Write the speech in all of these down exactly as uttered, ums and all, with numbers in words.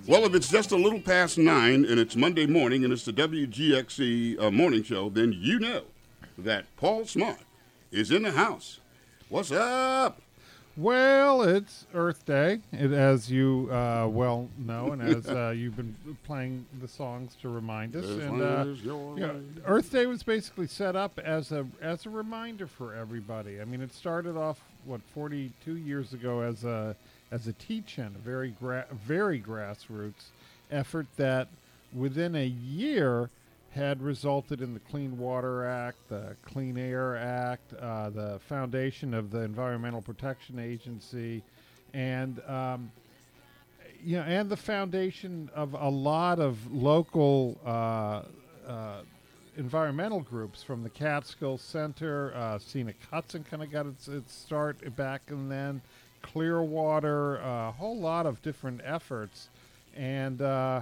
Well, if it's just a little past nine and it's Monday morning and it's the W G X C uh, morning show, then you know that Paul Smart is in the house. What's up? Well, it's Earth Day, it, as you uh, well know, and as uh, you've been playing the songs to remind us. As and long uh, as you're you know, Earth Day was basically set up as a as a reminder for everybody. I mean, it started off what forty-two years ago as a as a teach-in, a very gra- very grassroots effort that within a year had resulted in the Clean Water Act, the Clean Air Act, uh, the foundation of the Environmental Protection Agency, and um, you know, and the foundation of a lot of local uh, uh, environmental groups, from the Catskill Center. uh, Scenic Hudson kind of got its, its start back, and then Clearwater, a whole lot of different efforts, and. Uh,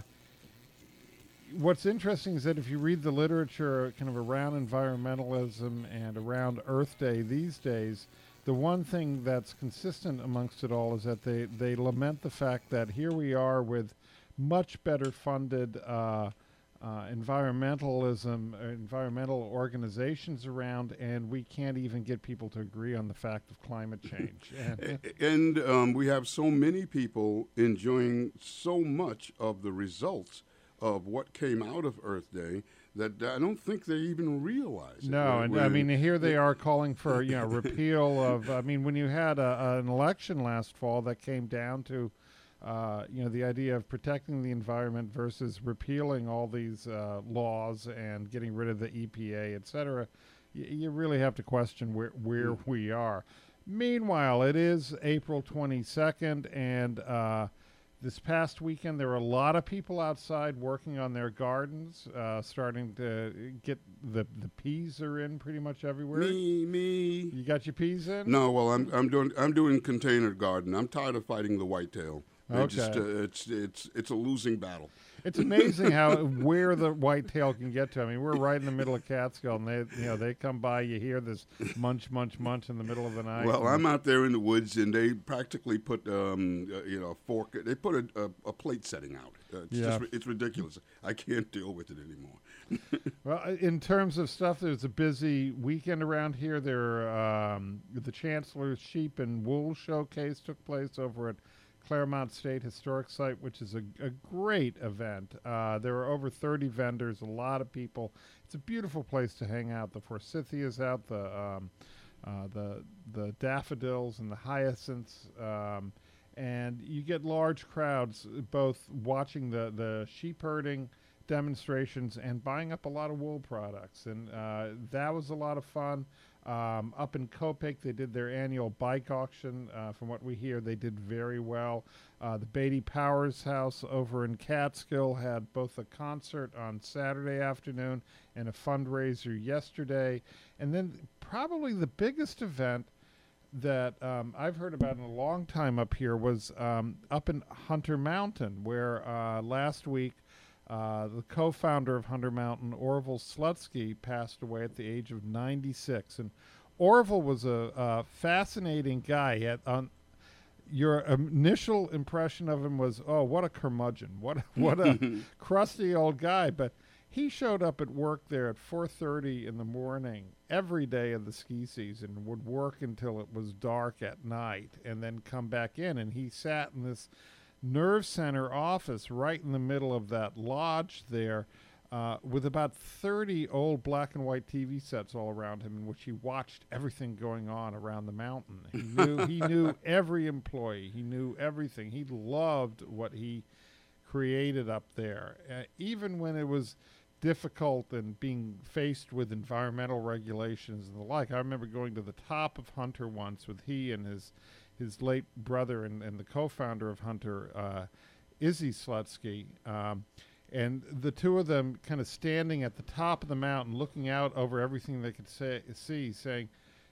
What's interesting is that if you read the literature kind of around environmentalism and around Earth Day these days, the one thing that's consistent amongst it all is that they, they lament the fact that here we are with much better funded uh, uh, environmentalism, uh, environmental organizations around, and we can't even get people to agree on the fact of climate change. And, and um, we have so many people enjoying so much of the results of what came out of Earth Day that I don't think they even realize it. No, when, and when I mean, here they are calling for, you know, repeal of, I mean, when you had a, an election last fall that came down to, uh, you know, the idea of protecting the environment versus repealing all these uh, laws and getting rid of the E P A, et cetera, y- you really have to question where, where mm. we are. Meanwhile, it is April twenty-second, and uh, this past weekend, there were a lot of people outside working on their gardens, uh, starting to get the the peas are in pretty much everywhere. Me, me. You got your peas in? No, well, I'm I'm doing I'm doing container garden. I'm tired of fighting the whitetail. They Okay. Just, uh, it's it's it's a losing battle. It's amazing how where the whitetail can get to. I mean, we're right in the middle of Catskill, and they you know they come by. You hear this munch, munch, munch in the middle of the night. Well, I'm out there in the woods, and they practically put um uh, you know a fork. They put a, a, a plate setting out. Uh, it's Yeah. just it's ridiculous. I can't deal with it anymore. Well, in terms of stuff, there's a busy weekend around here. There, um, the Chancellor's Sheep and Wool Showcase took place over at Claremont State Historic Site, which is a, a great event. Uh, there were over thirty vendors, a lot of people. It's a beautiful place to hang out. The forsythias out, the um, uh, the the daffodils and the hyacinths, um, and you get large crowds both watching the the sheep herding demonstrations and buying up a lot of wool products, and uh, that was a lot of fun. Um, up in Copake, they did their annual bike auction. Uh, from what we hear, they did very well. Uh, the Beatty Powers House over in Catskill had both a concert on Saturday afternoon and a fundraiser yesterday. And then probably the biggest event that um, I've heard about in a long time up here was um, up in Hunter Mountain, where uh, last week Uh, the co-founder of Hunter Mountain, Orville Slutsky, passed away at the age of ninety-six. And Orville was a, a fascinating guy. He had, um, your initial impression of him was, oh, what a curmudgeon, what what a crusty old guy. But he showed up at work there at four thirty in the morning every day of the ski season, and would work until it was dark at night, and then come back in. And he sat in this nerve center office right in the middle of that lodge there, uh, with about thirty old black and white T V sets all around him, in which he watched everything going on around the mountain. He knew he knew every employee. He knew everything. He loved what he created up there, uh, even when it was difficult and being faced with environmental regulations and the like. I remember going to the top of Hunter once with he and his his late brother and, and the co-founder of Hunter, uh, Izzy Slutsky, um, and the two of them kind of standing at the top of the mountain, looking out over everything they could say, see, saying,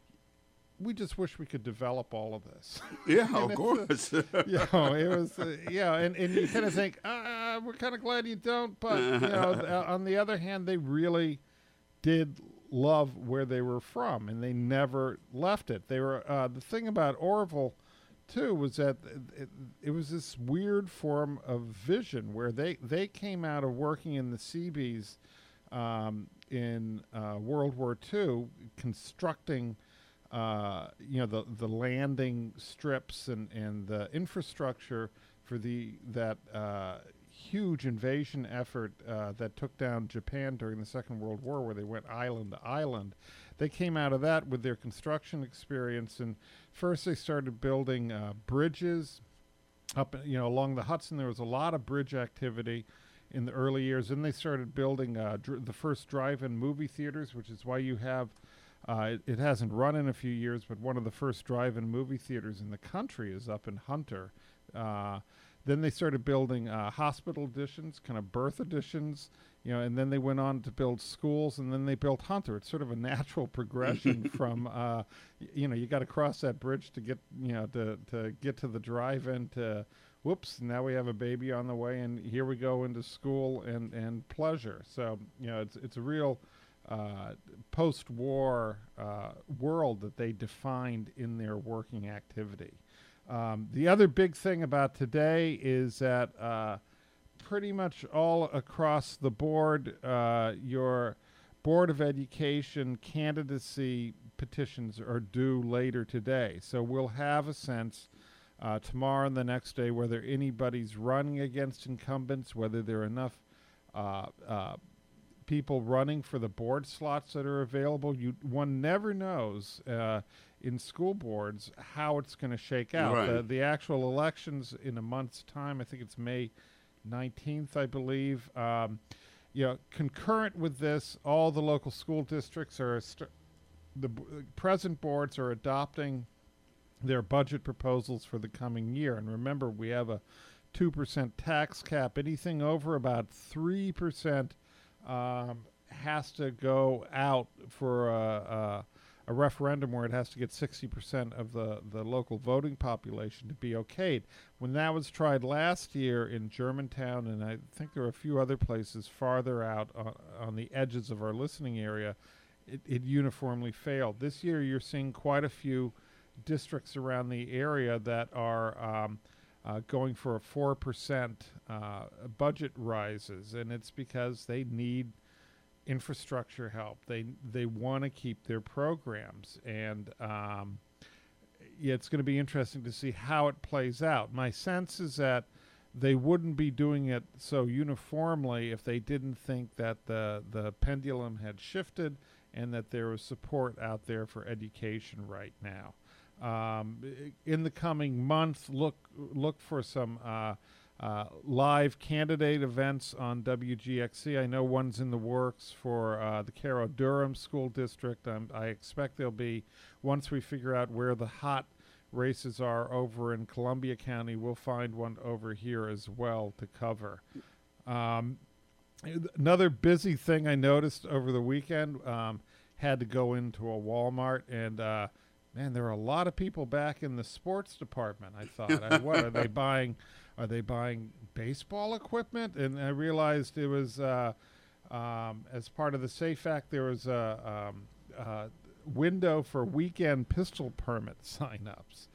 we just wish we could develop all of this. Yeah, of course. Uh, you know, it was, uh, yeah, and, and you kind of think, uh, we're kind of glad you don't, but, you know, th- on the other hand, they really did love where they were from, and they never left it. They were, uh, the thing about Orville too was that it, it was this weird form of vision where they, they came out of working in the Seabees um, in uh, World War Two, constructing uh, you know the the landing strips and, and the infrastructure for the that uh, huge invasion effort uh, that took down Japan during the Second World War, where they went island to island. They came out of that with their construction experience, and first they started building uh, bridges up, you know, along the Hudson. There was a lot of bridge activity in the early years. Then they started building uh, dr- the first drive-in movie theaters, which is why you have, uh, it, it hasn't run in a few years, but one of the first drive-in movie theaters in the country is up in Hunter. Uh, then they started building uh, hospital additions, kind of birth additions, you know, and then they went on to build schools, and then they built Hunter. It's sort of a natural progression from, uh, y- you know, you got to cross that bridge to get, you know, to, to get to the drive-in to, whoops, now we have a baby on the way, and here we go into school and, and pleasure. So, you know, it's it's a real uh, post-war uh, world that they defined in their working activity. Um, the other big thing about today is that uh, pretty much all across the board, uh, your Board of Education candidacy petitions are due later today. So we'll have a sense uh, tomorrow and the next day whether anybody's running against incumbents, whether there are enough uh, uh, people running for the board slots that are available. You one never knows uh, in school boards how it's going to shake out. Right. The, the actual elections in a month's time, I think it's May nineteenth, I believe. Um, you know, concurrent with this, all the local school districts are st- the b- present boards are adopting their budget proposals for the coming year. And remember, we have a two percent tax cap. Anything over about three percent um, has to go out for a, a, a referendum where it has to get sixty percent of the, the local voting population to be okayed. When that was tried last year in Germantown, and I think there are a few other places farther out on, on the edges of our listening area, it, it uniformly failed. This year you're seeing quite a few districts around the area that are um, uh, going for a four percent uh, budget rises, and it's because they need infrastructure help. They they want to keep their programs, and um, yeah, it's going to be interesting to see how it plays out. My sense is that they wouldn't be doing it so uniformly if they didn't think that the the pendulum had shifted and that there was support out there for education right now. Um, in the coming month, look look for some uh, uh, live candidate events on W G X C. I know one's in the works for uh, the Caro Durham School District. Um, I expect there'll be, once we figure out where the hot races are over in Columbia County, we'll find one over here as well to cover. Um, another busy thing I noticed over the weekend, um, had to go into a Walmart, and uh, man, there are a lot of people back in the sports department. I thought, I, what are they buying? Are they buying baseball equipment? And I realized it was uh, um, as part of the SAFE Act, there was a um, uh, window for weekend pistol permit signups,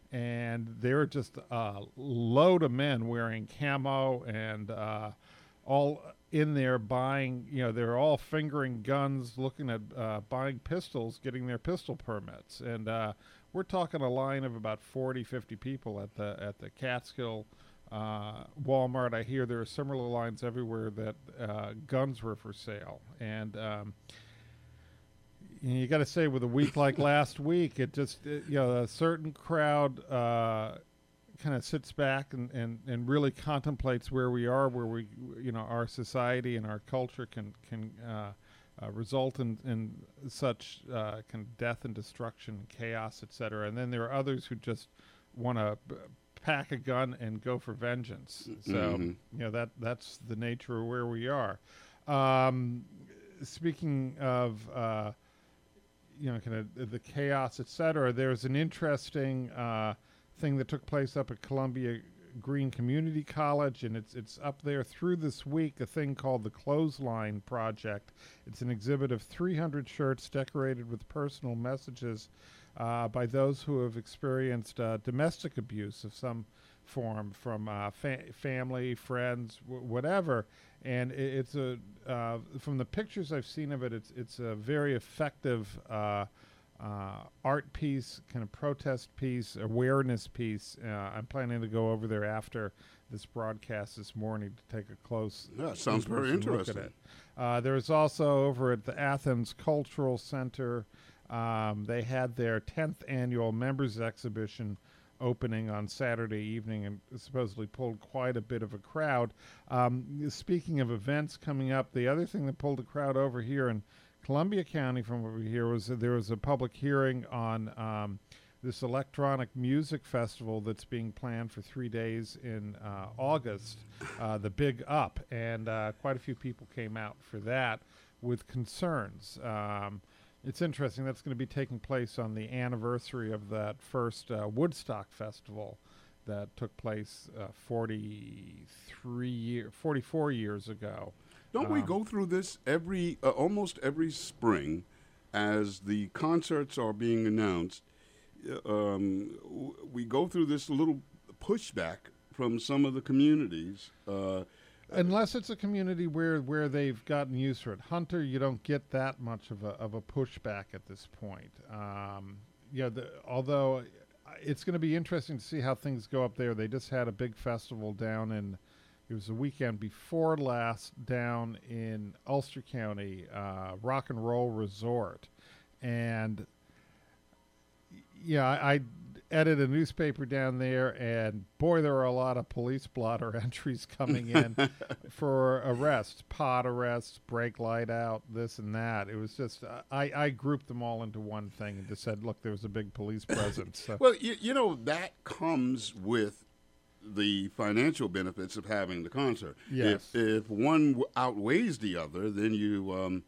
and there were just a load of men wearing camo and uh, all in there buying, you know, they're all fingering guns, looking at uh, buying pistols, getting their pistol permits. And uh, we're talking a line of about forty, fifty people at the at the Catskill uh, Walmart. I hear there are similar lines everywhere that uh, guns were for sale. And um, you, know, you got to say, with a week like last week, it just, it, you know, a certain crowd uh, kind of sits back and, and, and really contemplates where we are, where we, you know, our society and our culture can can uh, uh, result in, in such uh, kind of death and destruction, chaos, et cetera. And then there are others who just want to b- pack a gun and go for vengeance. So, Mm-hmm. you know, that that's the nature of where we are. Um, speaking of, uh, you know, kind of the chaos, et cetera, there's an interesting uh, thing that took place up at Columbia Green Community College, and it's it's up there through this week, a thing called the Clothesline Project. It's an exhibit of three hundred shirts decorated with personal messages uh, by those who have experienced uh, domestic abuse of some form from uh, fa- family, friends, w- whatever. And it, it's a uh, from the pictures I've seen of it, it's it's a very effective uh, uh, art piece, kind of protest piece, awareness piece. Uh, I'm planning to go over there after this broadcast this morning to take a close Yeah, it sounds very in-person look interesting. at it. Uh, there's also over at the Athens Cultural Center, um, they had their tenth annual members exhibition opening on Saturday evening and supposedly pulled quite a bit of a crowd. Um, speaking of events coming up, the other thing that pulled a crowd over here in Columbia County from over here was that there was a public hearing on um, this electronic music festival that's being planned for three days in uh, August, uh, the Big Up, and uh, quite a few people came out for that with concerns. Um, it's interesting, that's going to be taking place on the anniversary of that first uh, Woodstock festival that took place uh, forty-three year, forty-four years ago. Don't Um, we go through this every, uh, almost every spring as the concerts are being announced? Uh, Um, w- we go through this little pushback from some of the communities. Uh, Unless it's a community where, where they've gotten used to it. Hunter, you don't get that much of a of a pushback at this point. Um, yeah, the, although it's going to be interesting to see how things go up there. They just had a big festival down in, it was the weekend before last, down in Ulster County, uh, Rock and Roll Resort. And yeah, I, I edit a newspaper down there, and boy, there are a lot of police blotter entries coming in for arrests, pot arrests, brake light out, this and that. It was just, uh, I, I grouped them all into one thing and just said, look, there was a big police presence. So. well, you, you know, that comes with the financial benefits of having the concert. Yes. If, if one w- outweighs the other, then you, um,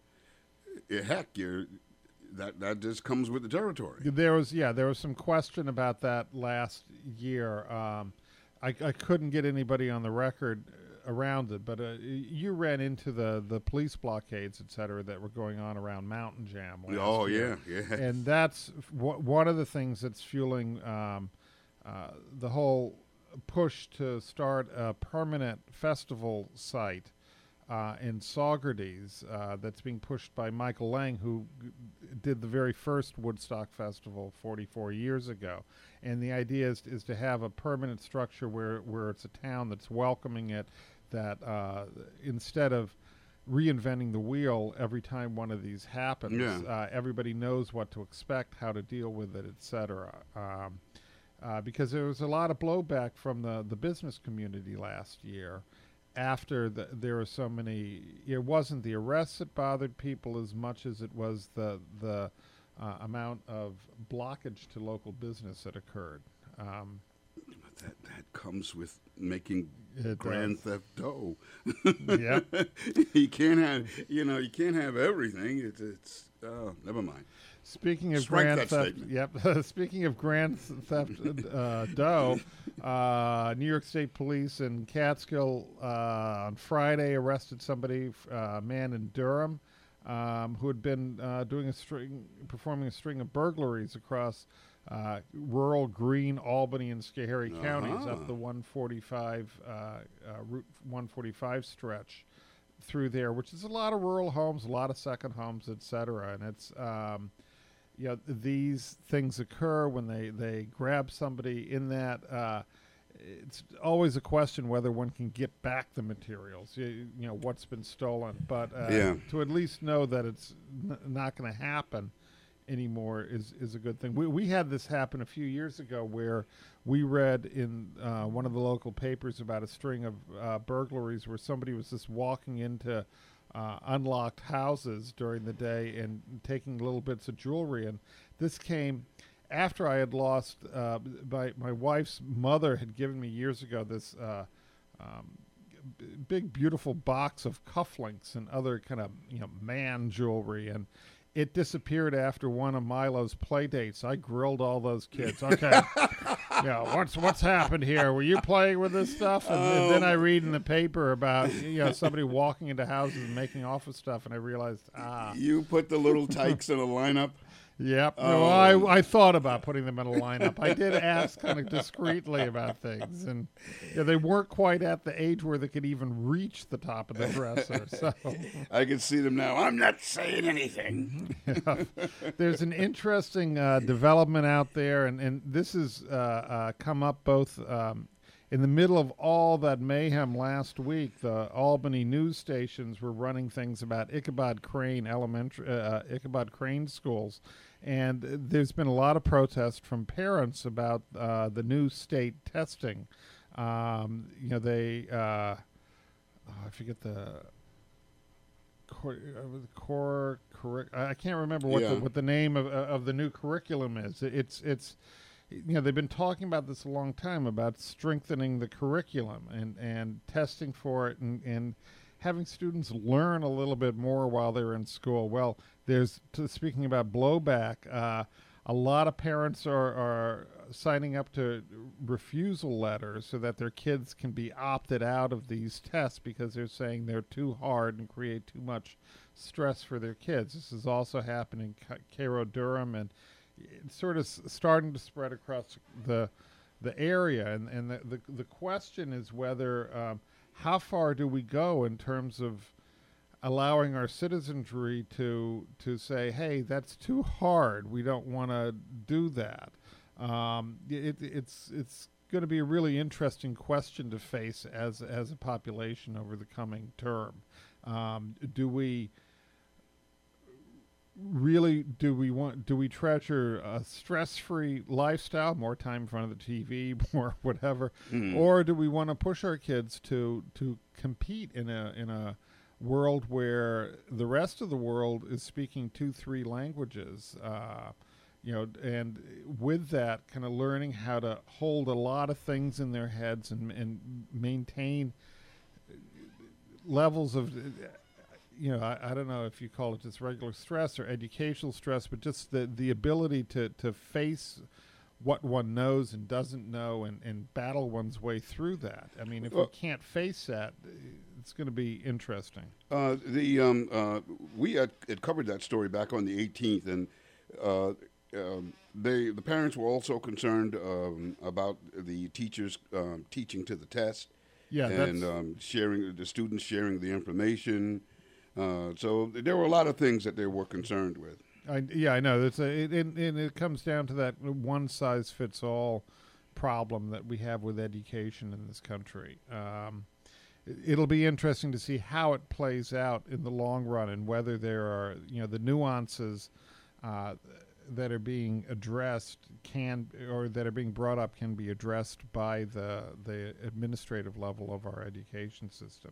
eh, heck, you're, that, that just comes with the territory. There was, yeah, there was some question about that last year. Um, I, I couldn't get anybody on the record around it, but uh, you ran into the, the police blockades, et cetera, that were going on around Mountain Jam last Oh, year. yeah, yeah. And that's w- one of the things that's fueling um, uh, the whole push to start a permanent festival site uh, in Saugerties uh, that's being pushed by Michael Lang, who g- did the very first Woodstock Festival forty-four years ago. And the idea is, is to have a permanent structure where, where it's a town that's welcoming it, that uh, instead of reinventing the wheel every time one of these happens, Yeah. uh, everybody knows what to expect, how to deal with it, et cetera. Um, uh, because there was a lot of blowback from the, the business community last year after the, there were so many. It wasn't the arrests that bothered people as much as it was the the uh, amount of blockage to local business that occurred. Um, That that comes with making It Grand does. Theft Auto. Yeah. You can't have, you know, you can't have everything. It's, it's oh, never mind. Speaking of Strike Grand that Theft, statement. yep. Speaking of Grand Theft uh, Doe, uh, New York State Police in Catskill uh, on Friday arrested somebody, uh, a man in Durham, um, who had been uh, doing a string, performing a string of burglaries across uh, rural Greene, Albany, and Schoharie counties Uh-huh. up the one forty-five uh, uh, Route one forty-five stretch through there, which is a lot of rural homes, a lot of second homes, et cetera. And it's um, you know, these things occur when they, they grab somebody in that. Uh, it's always a question whether one can get back the materials, you, you know, what's been stolen. But uh, Yeah. to at least know that it's n- not going to happen anymore is, is a good thing. We, we had this happen a few years ago where we read in uh, one of the local papers about a string of uh, burglaries where somebody was just walking into uh, unlocked houses during the day and taking little bits of jewelry. And this came after I had lost, uh, my, my wife's mother had given me years ago this uh, um, b- big, beautiful box of cufflinks and other kind of, you know, man jewelry. And it disappeared after one of Milo's play dates. I grilled all those kids. Okay, yeah, what's what's happened here? Were you playing with this stuff? And, and then I read in the paper about, you know, somebody walking into houses and making off with stuff, and I realized, ah, You put the little tykes in a lineup. Yep. Um, No, I I thought about putting them in a lineup. I did ask kind of discreetly about things, and yeah, they weren't quite at the age where they could even reach the top of the dresser. So I can see them now. I'm not saying anything. yeah. There's an interesting uh, development out there, and and this has uh, uh, come up both. Um, In the middle of all that mayhem last week, the Albany news stations were running things about Ichabod Crane Elementary, uh, Ichabod Crane schools, and there's been a lot of protest from parents about uh, the new state testing. Um, you know, they, uh, oh, I forget the core, core, core I can't remember what Yeah. the what the name of of the new curriculum is. It's it's. You know, they've been talking about this a long time, about strengthening the curriculum and, and testing for it and, and having students learn a little bit more while they're in school. Well, there's, to, speaking about blowback, uh, a lot of parents are, are signing up to refusal letters so that their kids can be opted out of these tests because they're saying they're too hard and create too much stress for their kids. This is also happening in Cairo, Durham, and it's sort of s- starting to spread across the the area, and and the the, the question is whether um, how far do we go in terms of allowing our citizenry to to say, hey, that's too hard. We don't want to do that. Um, it, it's it's going to be a really interesting question to face as as a population over the coming term. Um, do we really do we want do we treasure a stress-free lifestyle, more time in front of the T V, more whatever, Mm. or do we want to push our kids to to compete in a in a world where the rest of the world is speaking two three languages, uh, you know, and with that kind of learning how to hold a lot of things in their heads and and maintain levels of you know, I, I don't know if you call it just regular stress or educational stress, but just the, the ability to, to face what one knows and doesn't know and, and battle one's way through that. I mean, if Well- we can't face that, it's going to be interesting. Uh, the um, uh, we had, had covered that story back on the eighteenth, and uh, um, they the parents were also concerned um, about the teachers um, teaching to the test Yeah, and that's um, sharing the students sharing the information. Uh, so there were a lot of things that they were concerned with. I, yeah, I know. It's a, it, it, and it comes down to that one size fits all problem that we have with education in this country. Um, it, it'll be interesting to see how it plays out in the long run and whether there are, you know, the nuances uh, that are being addressed can, or that are being brought up can be addressed by the the administrative level of our education system.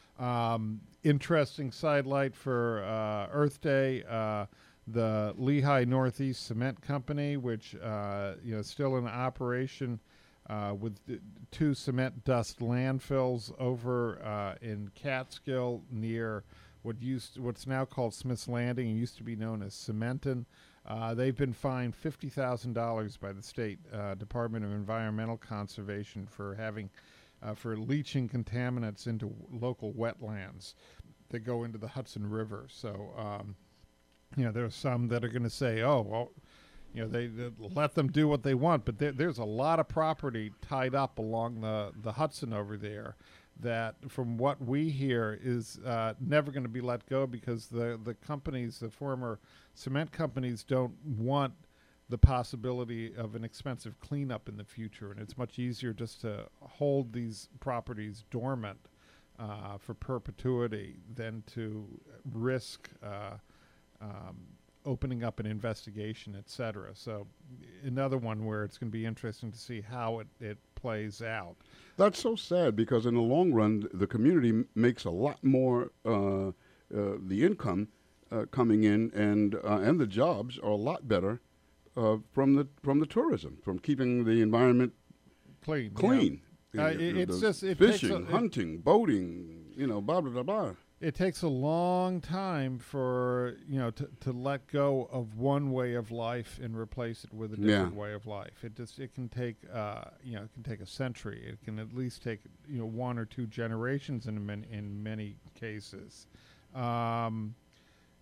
Um, interesting sidelight for uh, Earth Day. Uh, the Lehigh Northeast Cement Company, which uh, you know is still in operation uh, with th- two cement dust landfills over uh, in Catskill near what used what's now called Smith's Landing and used to be known as Cementon. Uh, they've been fined fifty thousand dollars by the state uh, Department of Environmental Conservation for having Uh, for leaching contaminants into w- local wetlands that go into the Hudson River. So, um, you know, there are some that are going to say, oh, well, you know, they, they let them do what they want. But there, there's a lot of property tied up along the, the Hudson over there that, from what we hear, is uh, never going to be let go because the, the companies, the former cement companies, don't want the possibility of an expensive cleanup in the future, and it's much easier just to hold these properties dormant uh, for perpetuity than to risk uh, um, opening up an investigation, et cetera. So another one where it's going to be interesting to see how it, it plays out. That's so sad because in the long run, the community m- makes a lot more. Uh, uh, the income uh, coming in and uh, and the jobs are a lot better uh, from the from the tourism, from keeping the environment Clean. clean. Yeah. Uh, You know, it- it's the just- it takes fishing, a- it- hunting, boating. You know, blah blah blah blah. It takes a long time for, you know, to, to let go of one way of life and replace it with a different Yeah. way of life. It just it can take uh, you know, it can take a century. It can at least take, you know, one or two generations in many, in many cases. Um,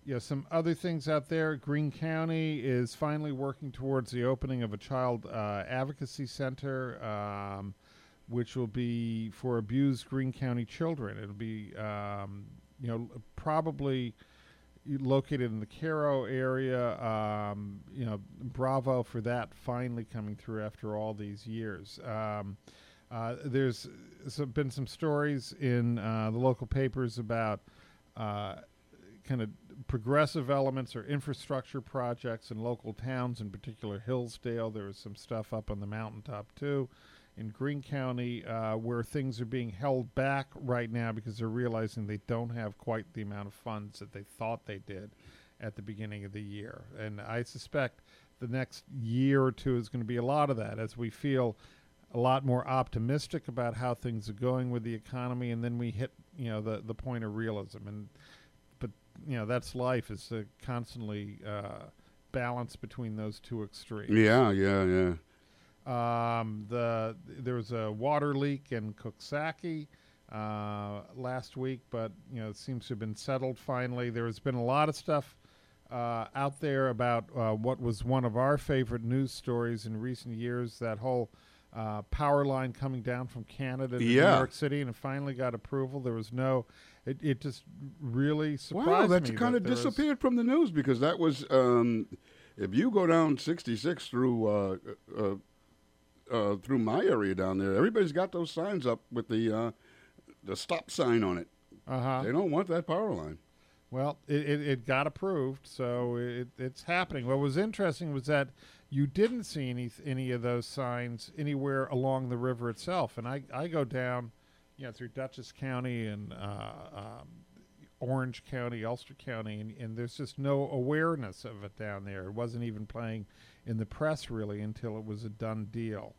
you know, some other things out there. Greene County is finally working towards the opening of a child uh, advocacy center, um, which will be for abused Greene County children. It'll be, um, you know, probably located in the Cairo area. Um, you know, bravo for that finally coming through after all these years. Um, uh, there's some, been some stories in uh, the local papers about uh, kind of progressive elements or infrastructure projects in local towns, in particular Hillsdale. There was some stuff up on the mountaintop too in Greene County uh, where things are being held back right now because they're realizing they don't have quite the amount of funds that they thought they did at the beginning of the year. And I suspect the next year or two is going to be a lot of that as we feel a lot more optimistic about how things are going with the economy, and then we hit, you know, the, the point of realism. And but, you know, that's life, is a constantly uh, balance between those two extremes. Yeah, yeah, yeah. Um, the there was a water leak in Coxsackie uh, last week, but you know it seems to have been settled finally. There has been a lot of stuff uh, out there about uh, what was one of our favorite news stories in recent years, that whole uh, power line coming down from Canada to Yeah. New York City, and it finally got approval. There was no, it, it just really surprised Wow, that's me kind that of there was- disappeared from the news, because that was, um, if you go down sixty-six through uh, uh, uh, through my area down there, everybody's got those signs up with the uh, the stop sign on it. Uh-huh. They don't want that power line. Well, it, it, it got approved, so it, it's happening. What was interesting was that you didn't see any any of those signs anywhere along the river itself. And I, I go down, you know, through Dutchess County and uh, um, Orange County, Ulster County, and, and there's just no awareness of it down there. It wasn't even playing in the press really until it was a done deal.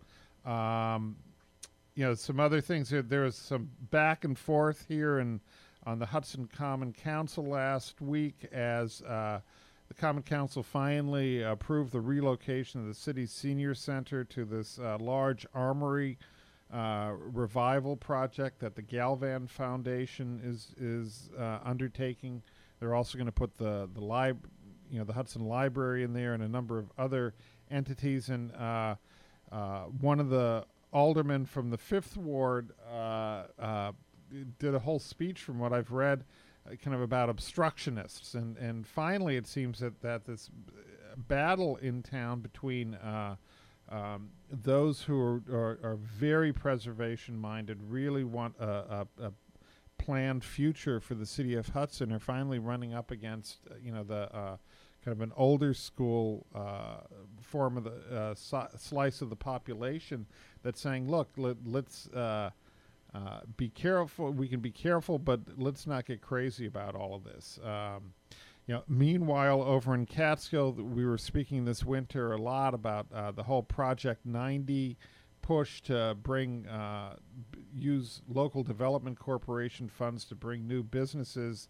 Um, you know, some other things. There, there was some back and forth here and on the Hudson Common Council last week as uh, the Common Council finally approved the relocation of the city's senior center to this uh, large armory uh, revival project that the Galvan Foundation is is uh, undertaking. They're also going to put the the lib, you know, the Hudson Library in there and a number of other entities. And uh, uh, one of the aldermen from the Fifth Ward uh, uh, did a whole speech, from what I've read, uh, kind of about obstructionists. And, and finally, it seems that, that this battle in town between uh, um, those who are, are, are very preservation-minded, really want a, a, a planned future for the city of Hudson, are finally running up against, uh, you know, the uh, kind of an older school uh, form of the uh, so- slice of the population that's saying, look, let, let's... Uh, Uh, be careful. We can be careful, but let's not get crazy about all of this. Um, you know, meanwhile, over in Catskill, we were speaking this winter a lot about uh, the whole Project ninety push to bring, uh, b- use local development corporation funds to bring new businesses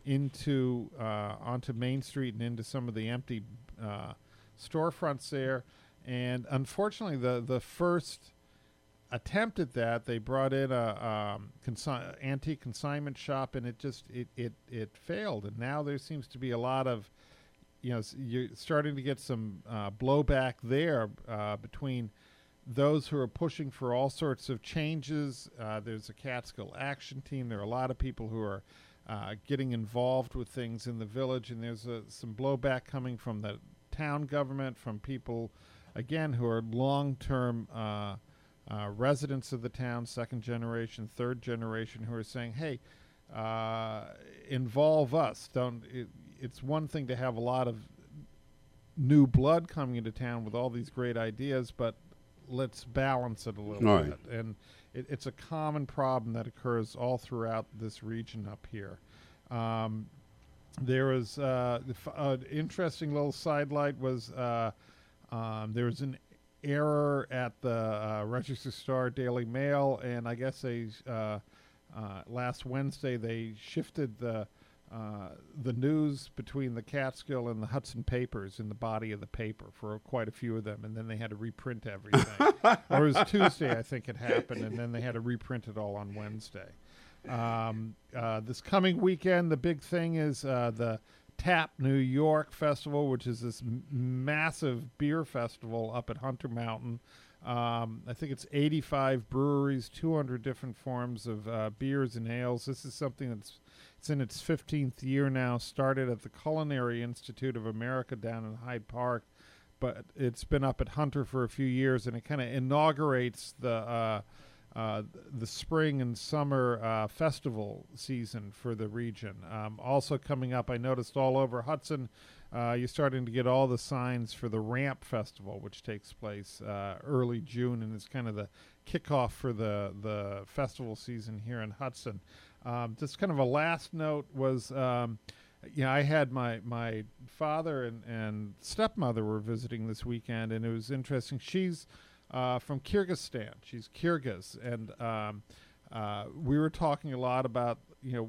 into uh, onto Main Street and into some of the empty uh, storefronts there. And unfortunately, the the first attempt at that, they brought in a um, consi- antique consignment shop, and it just it, it it failed. And now there seems to be a lot of, you know, s- you're starting to get some uh, blowback there uh, between those who are pushing for all sorts of changes. Uh, there's a Catskill Action Team. There are a lot of people who are uh, getting involved with things in the village, and there's a, some blowback coming from the town government, from people, again, who are long-term uh, Uh, residents of the town, second generation, third generation, who are saying, hey, uh, involve us. Don't. It, it's one thing to have a lot of new blood coming into town with all these great ideas, but let's balance it a little Right. bit. And it, it's a common problem that occurs all throughout this region up here. Um, there was uh, the f- uh, interesting little sidelight was uh, um, there was an error at the uh, Register Star Daily Mail, and I guess they uh, uh, last Wednesday they shifted the uh, the news between the Catskill and the Hudson papers in the body of the paper for quite a few of them, and then they had to reprint everything. Or it was Tuesday, I think it happened, and then they had to reprint it all on Wednesday. Um, uh, this coming weekend, the big thing is uh, the Tap New York Festival, which is this m- massive beer festival up at Hunter Mountain. Um, I think it's eighty-five breweries, two hundred different forms of uh, beers and ales. This is something that's it's in its fifteenth year now. Started at the Culinary Institute of America down in Hyde Park, but it's been up at Hunter for a few years, and it kind of inaugurates the uh, uh, the spring and summer uh, festival season for the region. Um, also coming up, I noticed all over Hudson, uh, you're starting to get all the signs for the Ramp Festival, which takes place uh, early June, and is kind of the kickoff for the, the festival season here in Hudson. Um, just kind of a last note was, um, you know, I had my, my father and, and stepmother were visiting this weekend, and it was interesting. She's uh, from Kyrgyzstan. She's Kyrgyz, and um, uh, we were talking a lot about, you know,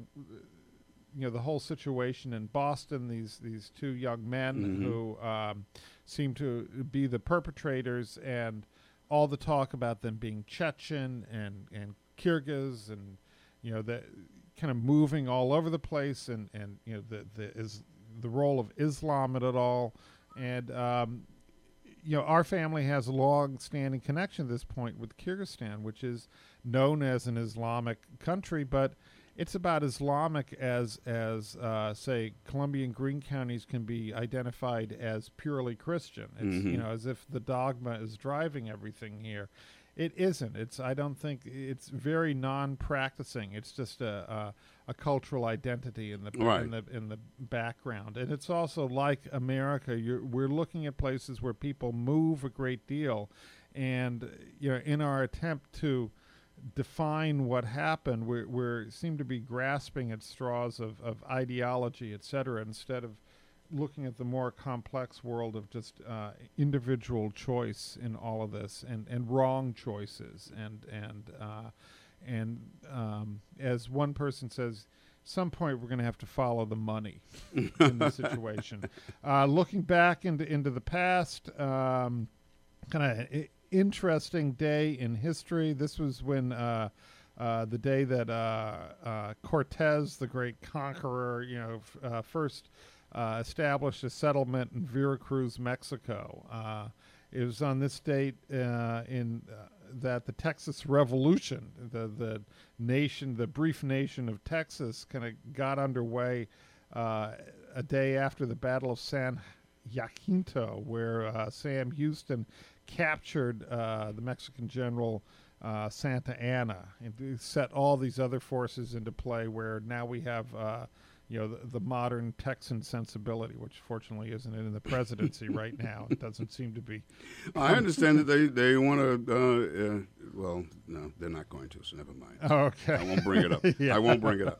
you know, the whole situation in Boston, these these two young men Mm-hmm. who um, seem to be the perpetrators, and all the talk about them being Chechen and, and Kyrgyz, and, you know, the kind of moving all over the place, and, and you know, the the is the role of Islam in it all. And, um, you know, our family has a long-standing connection at this point with Kyrgyzstan, which is known as an Islamic country, but it's about Islamic as, as uh, say, Columbia and Greene counties can be identified as purely Christian. It's, Mhm. you know, as if the dogma is driving everything here. It isn't. It's. I don't think it's very non-practicing. It's just a a, a cultural identity in the Right. in the in the background, and it's also like America. You're, we're looking at places where people move a great deal, and you know, in our attempt to define what happened, we we seem to be grasping at straws of, of ideology, et cetera, instead of looking at the more complex world of just uh, individual choice in all of this, and, and wrong choices, and and uh, and um, as one person says, some point we're going to have to follow the money in this situation. Uh, looking back into into the past, um, kind of I- interesting day in history. This was when uh, uh, the day that uh, uh, Cortez, the great conqueror, you know, f- uh, first uh, established a settlement in Veracruz, Mexico. Uh, it was on this date uh, in uh, that the Texas Revolution, the the nation, the brief nation of Texas, kind of got underway uh, a day after the Battle of San Jacinto, where uh, Sam Houston captured uh, the Mexican general uh, Santa Anna, and set all these other forces into play, where now we have uh, you know, the, the modern Texan sensibility, which fortunately isn't in the presidency right now. It doesn't seem to be. I understand that they, they want to, uh, uh, well, no, they're not going to, so never mind. Okay. I won't bring it up. Yeah. I won't bring it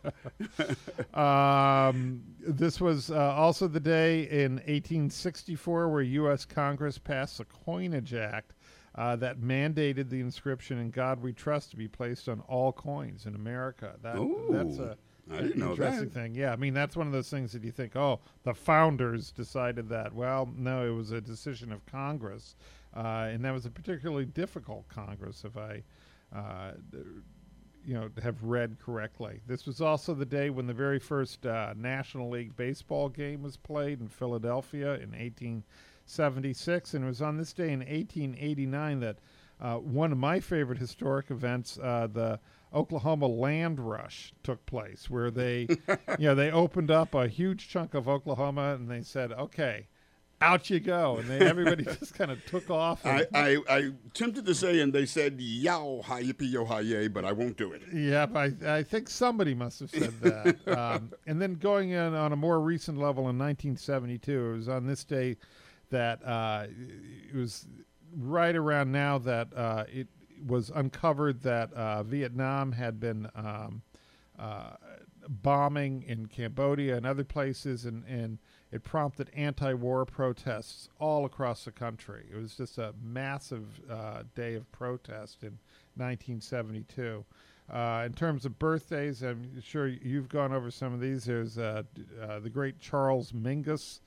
up. Um, this was uh, also the day in eighteen sixty-four where U S Congress passed the Coinage Act uh, that mandated the inscription "In God We Trust" to be placed on all coins in America. That Ooh, that's a I an didn't know interesting that. thing. Yeah, I mean, that's one of those things that you think, oh, the founders decided that. Well, no, it was a decision of Congress, uh, and that was a particularly difficult Congress, if I, uh, d- you know, have read correctly. This was also the day when the very first uh, National League baseball game was played in Philadelphia in eighteen seventy-six, and it was on this day in eighteen eighty-nine that uh, one of my favorite historic events, uh, the Oklahoma Land Rush, took place, where they, you know, they opened up a huge chunk of Oklahoma, and they said, "Okay, out you go," and they, everybody just kind of took off. I, And, I, I tempted to say, and they said, yow, hi, yippee, yo, hi, yay, but I won't do it. yeah, I, I think somebody must have said that. um, and then going in on a more recent level in nineteen seventy-two, it was on this day that uh, it was right around now that uh, it was uncovered that uh, Vietnam had been um, uh, bombing in Cambodia and other places, and, and it prompted anti-war protests all across the country. It was just a massive uh, day of protest in nineteen seventy-two. Uh, in terms of birthdays, I'm sure you've gone over some of these. There's uh, d- uh, the great Charles Mingus,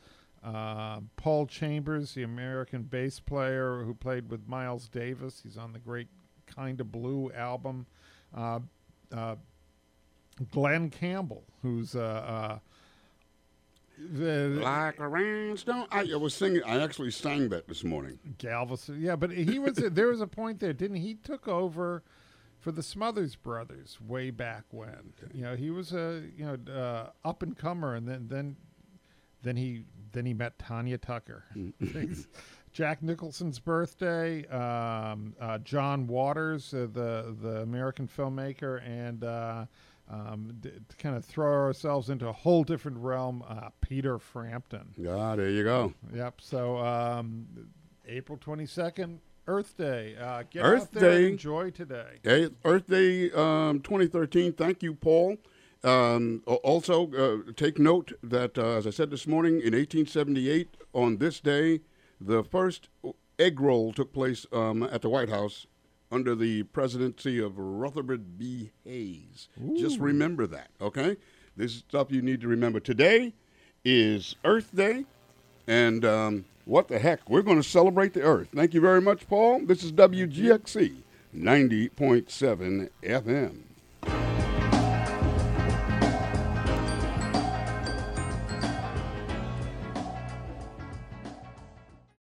uh, Paul Chambers, the American bass player who played with Miles Davis. He's on the great Kinda Blue album. Uh, uh, Glenn Campbell, who's uh, uh, The, Like a rhinestone. I, I was singing. I actually sang that this morning. Galveston, yeah, but he was. There was a point there, didn't he? He took over for the Smothers Brothers way back when. You know, he was a you know uh, up and comer, and then then then he then he met Tanya Tucker. Jack Nicholson's birthday, um, uh, John Waters, uh, the the American filmmaker, and uh, um, d- to kind of throw ourselves into a whole different realm, uh, Peter Frampton. Ah, there you go. Yep. So um, April twenty-second, Earth Day. Uh, get Earth out there and Day. enjoy today. Hey, Earth Day um, twenty thirteen. Thank you, Paul. Um, al- also, uh, take note that, uh, as I said this morning, in eighteen seventy-eight, on this day, the first egg roll took place um, at the White House under the presidency of Rutherford B. Hayes. Just remember that, okay? This is stuff you need to remember. Today is Earth Day, and um, what the heck? We're going to celebrate the Earth. Thank you very much, Paul. This is W G X C ninety point seven F M.